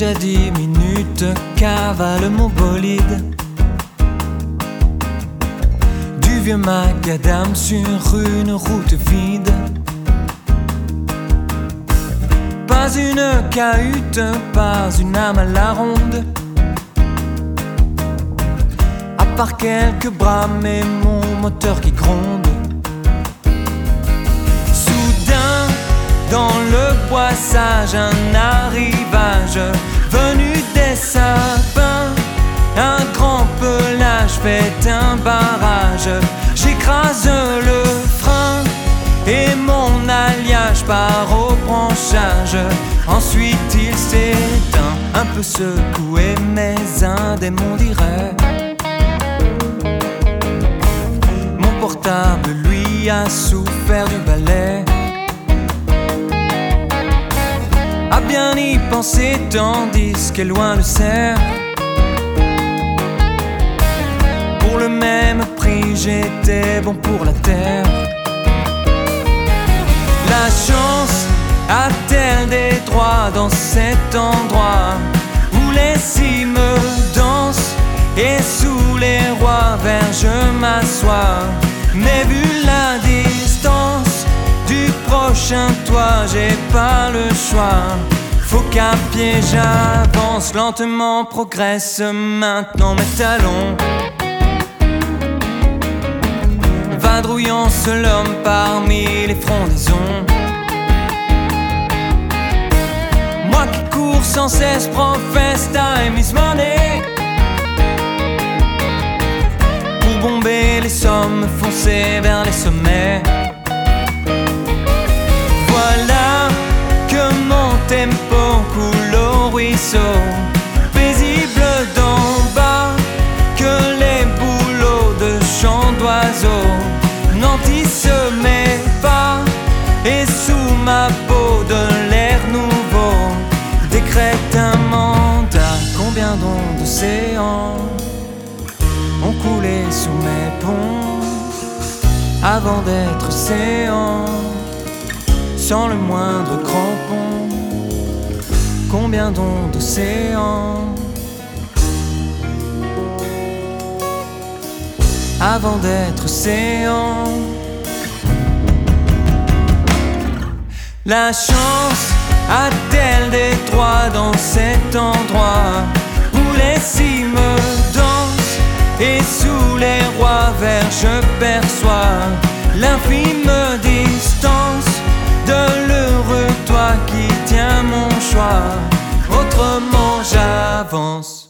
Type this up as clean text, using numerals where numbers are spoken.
Déjà 10 minutes, cavale mon bolide. Du vieux macadam sur une route vide. Pas une cahute, pas une âme à la ronde. À part quelques brames et mon moteur qui gronde. Soudain, dans le boissage, un arrivage venu des sapins. Un grand pelage fait un barrage. J'écrase le frein et mon alliage part au branchage. Ensuite il s'éteint, un peu secoué, mais un démon dirait. Mon portable lui a souffert du balai. À bien y penser tandis qu'est loin le cerf. Pour le même prix j'étais bon pour la terre. La chance a-t-elle des droits dans cet endroit où les cimes dansent et sous les rois verts je m'assois. Mais vu la distance du prochain toit, j'ai pas le choix. Faut qu'à pied j'avance, lentement progresse maintenant mes talons. Vadrouillant seul homme parmi les frondaisons. Moi qui cours sans cesse, professe time is money. Pour bomber les sommes, foncer vers les sommets. Voilà que mon tempo coule au ruisseau, paisible d'en bas, que les bouleaux de chants d'oiseaux n'entissent mes pas. Et sous ma peau de l'air nouveau décrète un mandat. Combien d'ondes d'océans ont coulé sous mes ponts avant d'être océans, sans le moindre crampon. Combien d'ondes d'océans avant d'être océan. La chance a-t-elle des droits dans cet endroit où les cimes dansent et sous les rois verts je perçois l'infime distance de l'heureux toit qui tient mon choix. Autrement j'avance.